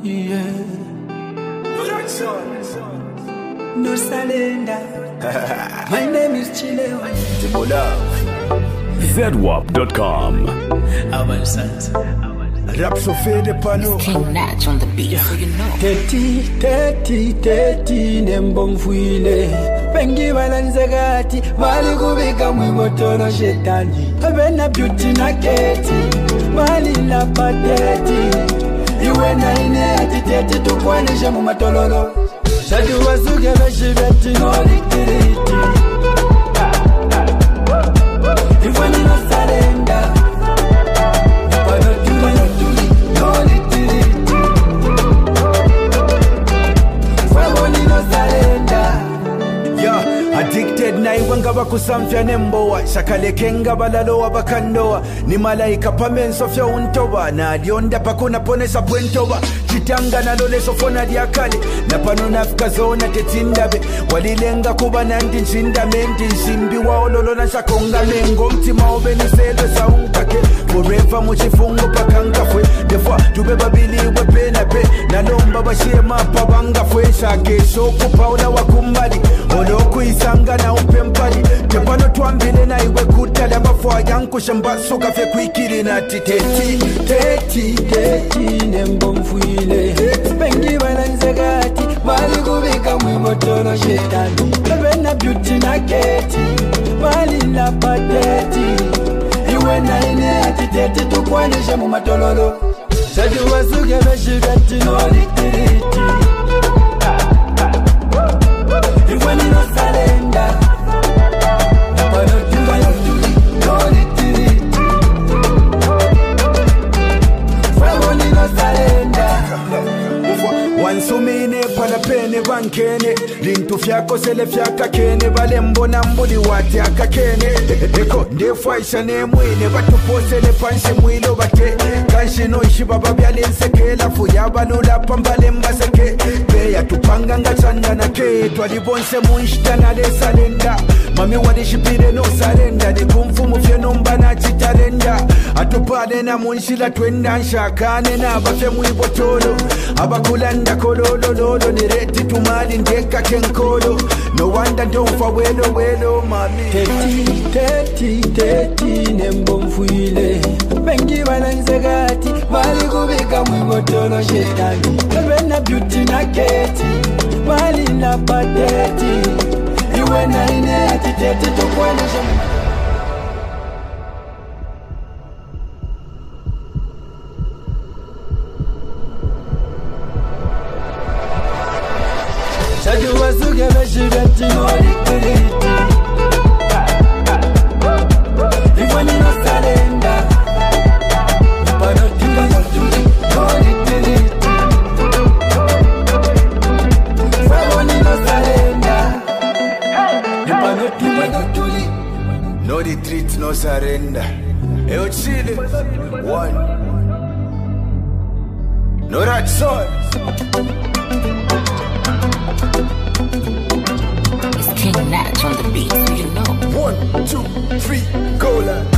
Yeah. No surrender. My name is Chilewa. ZWAP.com. Rap so fade pano. King Natch on the beat, so you know. Teti nembomfuile. Pengi balanzagati mali kubika mwibotolo shetani. Abena beauty na keti mali la pateti. Iwe na ine atiteti tukwanisha mumatololo. Shadu wasuke beshibeti no litiriti. Iwe ni no surrender. Addicted na iwanga bakusamfya nembowa shakalekenga balalo abakandoa ni malaika pamenso fya untoba na lyonda pakuna ponesa bwentoba chitanga naloleso fona lyakale na pano nafika zona tetindabe walilenga kuba nandi nshindamenti nshimbi waololo na shakonga mengo mtima obeniselo saunkake forever muchifungo pakankafwe defwa tube babiliwe pena pe nalomba bashie mapa bangafwe shakesho kupaula wakumbali olokuisanga na upempali tepano twambile na iwe kutala bafwa yankusha mbasuka fye kwikiri na teti nembomfuile pengi balanzagati mali kubika mwibotolo shetani abena beauty na keti mali la pateti iwe na ine atiteti tukwanisha mumatololo shadu wasuke beshibeti no litiriti. Iwe ni no surrender. Wansumine pala pene bankene lintu fyako sele fyaka kene bale mbona mbuli wate akakene eko ndefaisha ne mwine batuposele panshi mwilo bate kanshi no ishiba babyale nsekela fuya balula pambale mbaseke beya tupanga ngachanda na ke twalibonse munshita na le salenda mami walishipire no salenda ni kumfumu fye nomba na chitalenda atupale na munshila twenda nshakane na bafe mwibotolo abakulanda kololo nireti tumali ndeka kenkolo no wonder don't for welo mami teti nembomfuile bengi balanzagati mali kubika mwibotolo shetani abena beauty na keti mali la pateti iwe na ine atiteti tukwanisha. Shadu wasuke beshibeti no litiriti. Iwe ni no surrender. Pano tuka no litiriti. Iwe ni no surrender. Pano tuka no retreat no surrender. Eyo chile one no rat soul. It's King Natch on the beat, so you know. 1, 2, 3, go, lad.